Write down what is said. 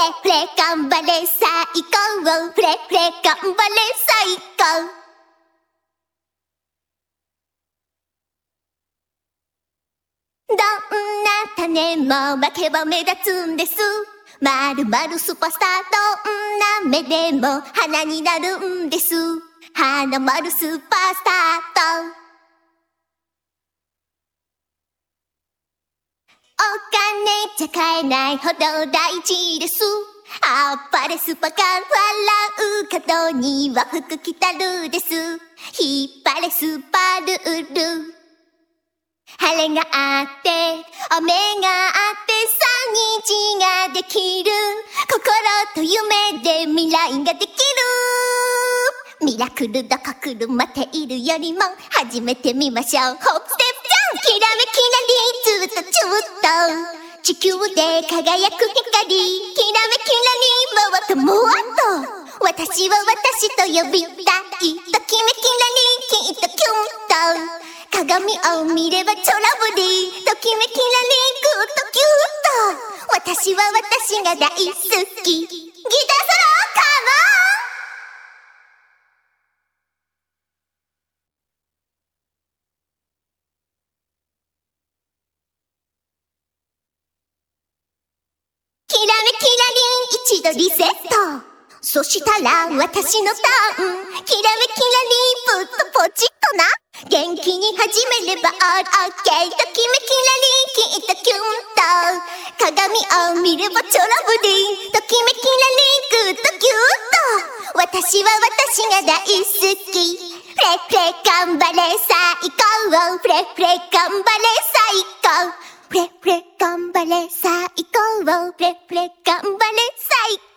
フレ頑張れ最高、フレ頑張れ最高。どんな種も負けば目立つんです。まるまるスーパースター、どんな目でも花になるんです。花丸スーパースターとお金じゃ買えないほど大事です。あっぱれスパカ笑う角には福来たるです。引っ張れスーパールール。晴れがあって雨があってさ虹ができる。心と夢で未来ができる。ミラクルどこ来る待っているよりも始めてみましょう。ホップステップジャンキラメキラリずっとずっと地球で輝く光キラメキラリもっともっと私は私と呼びたい。ときめきらりきっとキュンと鏡を見れば超ラブリー。ときめきらりグッとキュンと私は私が大好き。ギターソロカモン。キラメキラリン一度リセット。そしたら私のターン。キラメキラリンぶっとポチッとな。元気に始めればオールオッケー。ときめきらりんきっとキュンと鏡を見れば超ラブリー。ときめきらりんグッとキュンと私は私が大好き。フレ頑張れ最高。フレ頑張れ最高。フレ頑張れ最高。フレ頑張れ最高。